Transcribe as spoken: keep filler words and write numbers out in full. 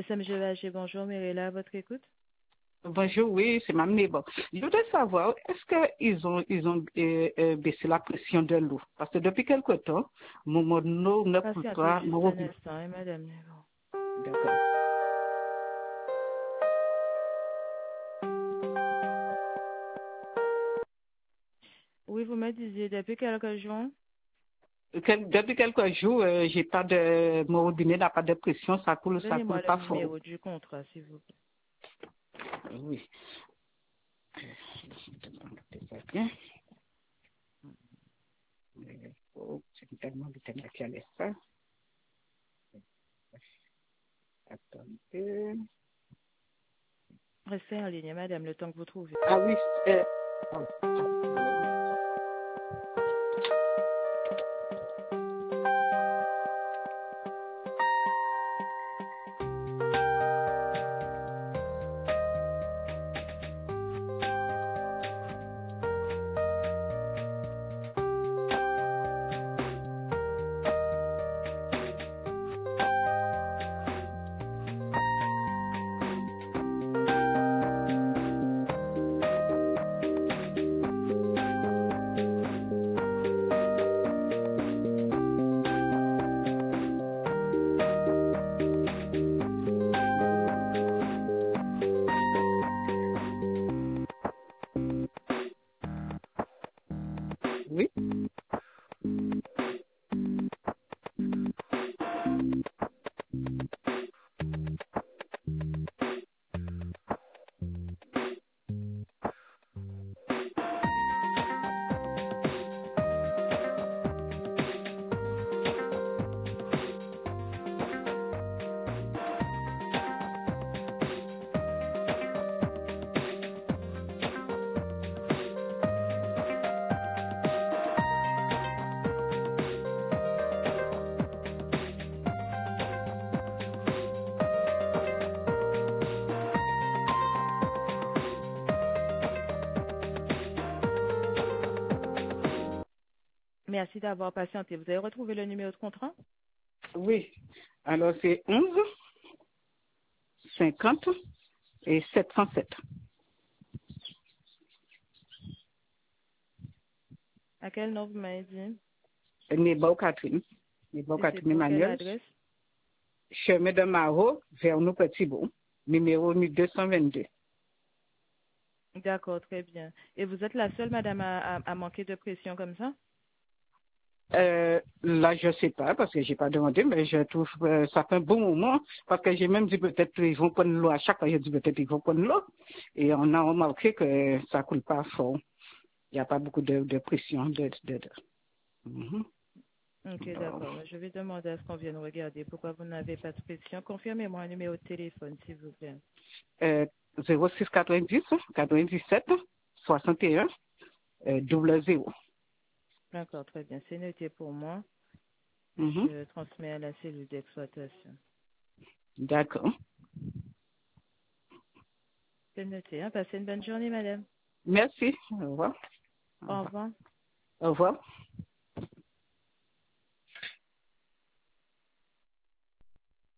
S M G V H, bonjour, Mirella, à votre écoute. Bonjour, oui, c'est Mme Nebo. Je voudrais savoir, est-ce qu'ils ont, ils ont euh, euh, baissé la pression de l'eau? Parce que depuis quelque temps, mon mon eau ne coule Patientez pas. juste Mon... un instant, hein, madame Nebo. D'accord. Oui, vous me disiez, depuis quelques jours? Quel- Depuis quelques jours, euh, j'ai pas de, mon robinet n'a pas de pression, ça coule, ça Donnez-moi coule le pas fort. numéro du contrat, s'il vous plaît. Oui. C'est bien. Oh, c'est tellement de temps qu'il y a ça. Attendez. Restez en ligne, madame, le temps que vous trouvez. Ah oui, euh, oui. Merci d'avoir patienté. Vous avez retrouvé le numéro de contrat? Oui. Alors, c'est onze, cinquante et sept cent sept. À quel nom vous m'avez dit? Nebo Catherine. Nebo Et c'est Catherine pour quelle Emmanuel. adresse? Chemin de Maro, vers nous Petit Bon, numéro mille deux cent vingt-deux. D'accord, très bien. Et vous êtes la seule, madame, à, à- à manquer de pression comme ça? Euh, là, je sais pas, parce que j'ai pas demandé, mais je trouve que ça fait un bon moment, parce que j'ai même dit peut-être qu'ils vont prendre l'eau à chaque fois, j'ai dit peut-être qu'ils vont prendre l'eau, et on a remarqué que ça coule pas fort. Il n'y a pas beaucoup de, de pression. De, de, de. Mhm. Ok, Bon. d'accord. Je vais demander à ce qu'on vienne regarder pourquoi vous n'avez pas de pression. Confirmez-moi un numéro de téléphone, s'il vous plaît. Euh, zéro six quatre-vingt-dix, quatre-vingt-dix-sept, soixante et un, euh, double zéro. D'accord, très bien. C'est noté pour moi. Mhm. Je transmets à la cellule d'exploitation. D'accord. C'est noté. Hein? Passez une bonne journée, madame. Merci. Au revoir. Au Au revoir. revoir. Au revoir.